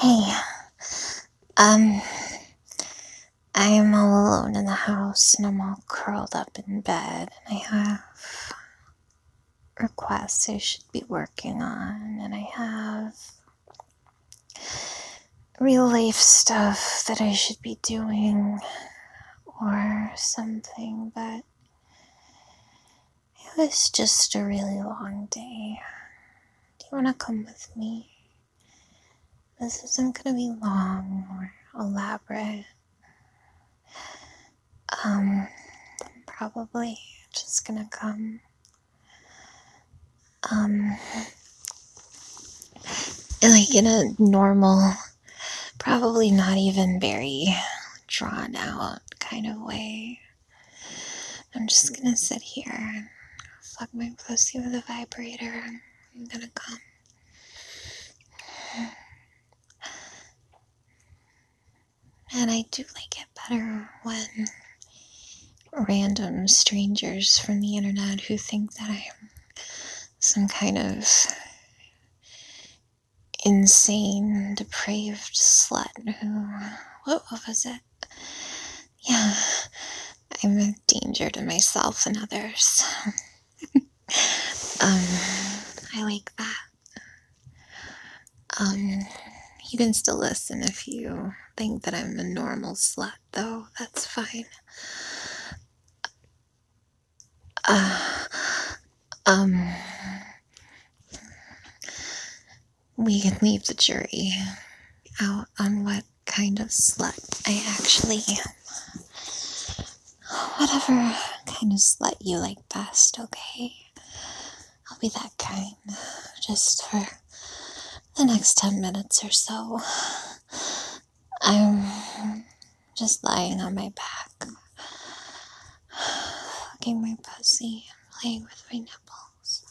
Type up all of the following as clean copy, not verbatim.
Hey, um, I am all alone in the house and I'm all curled up in bed and I have requests I should be working on and I have real life stuff that I should be doing or something, but it was just a really long day. Do you want to come with me? This isn't going to be long or elaborate. Probably just gonna come. Like in a normal, probably not even very drawn out kind of way. I'm just gonna sit here and fuck my pussy with a vibrator. I'm gonna come. And I do like it better when random strangers from the internet who think that I'm some kind of insane, depraved slut who, what was it? Yeah, I'm a danger to myself and others. I like that. You can still listen if you think that I'm a normal slut, though. That's fine. We can leave the jury out on what kind of slut I actually am. Whatever kind of slut you like best, okay? I'll be that kind, just for the next 10 minutes or so. I'm just lying on my back, fucking my pussy, playing with my nipples.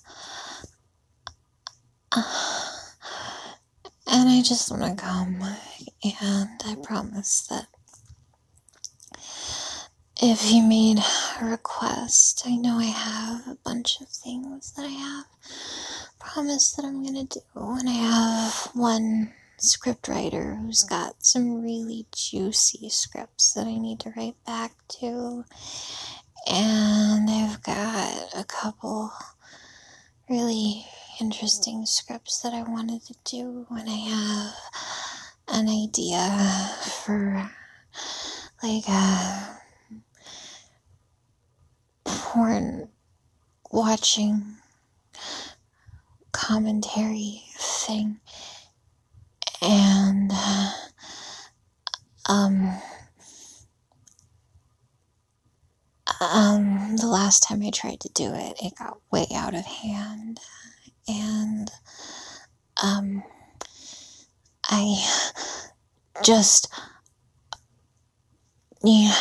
And I just want to come, and I promise that if you made a request, I know I have a bunch of things that I have promised that I'm gonna do, and I have one scriptwriter who's got some really juicy scripts that I need to write back to, and I've got a couple really interesting scripts that I wanted to do, and I have an idea for like a porn watching commentary thing, and the last time I tried to do it, it got way out of hand, and I just need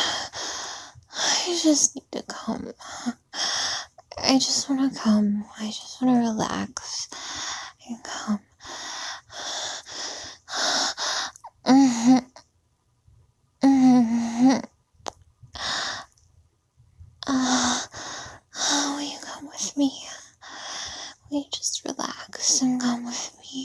to come. I just want to come. I just want to relax and come. Will you come with me? Will you just relax and come with me?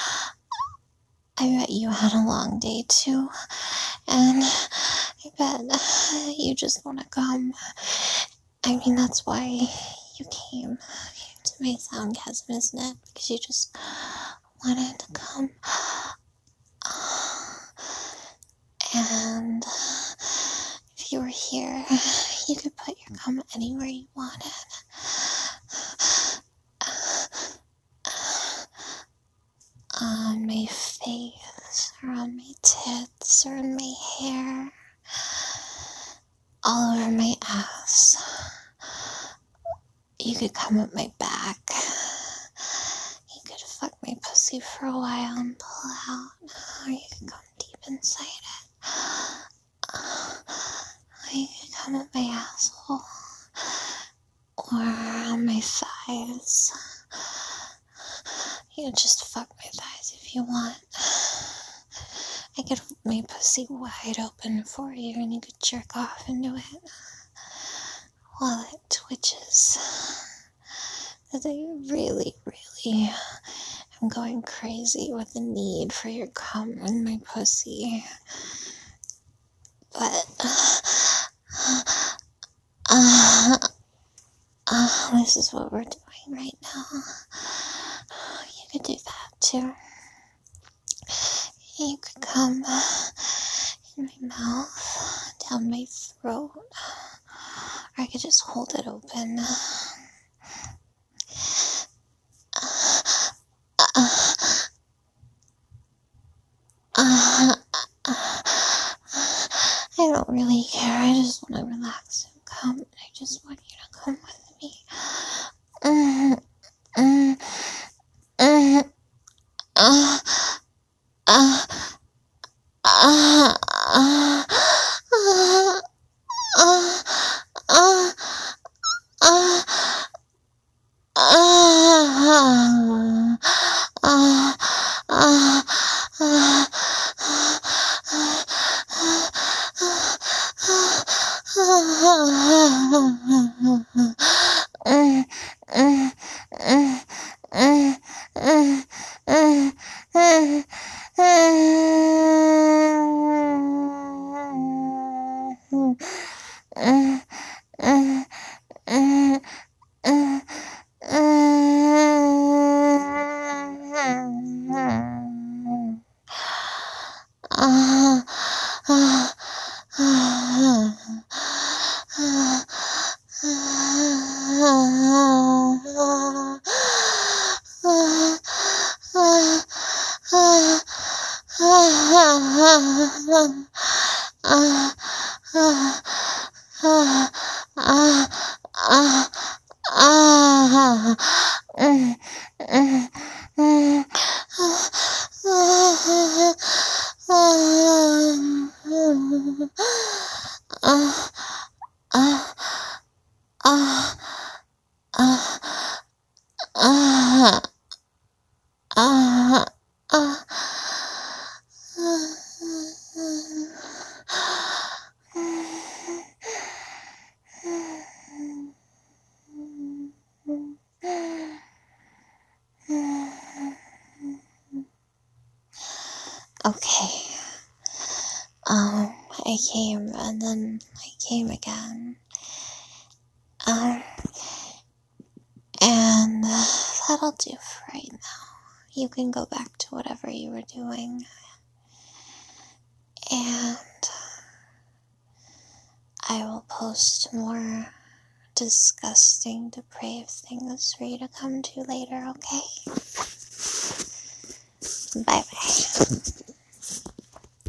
I bet you had a long day too, and I bet you just want to come. I mean, that's why you came to my soundgasm, isn't it? Because you just wanted to come. And if you were here, you could put your cum anywhere you wanted. On my face, or on my tits, or in my hair, all over my ass. You could come up my back. You could fuck my pussy for a while and pull out, or you could come deep inside it. Or you could come up my asshole, or on my thighs. You could just fuck my thighs if you want. I could hold my pussy wide open for you and you could jerk off into it while it twitches. Because I really, really I'm going crazy with the need for your cum in my pussy. But, this is what we're doing right now. You could do that too. You could come in my mouth, down my throat, or I could just hold it open. I don't really care. I just want to relax and come. And I just want you to come with me. Okay. I came and then I came again. And that'll do for right now. You can go back to whatever you were doing. And I will post more disgusting, depraved things for you to come to later, okay? Bye-bye.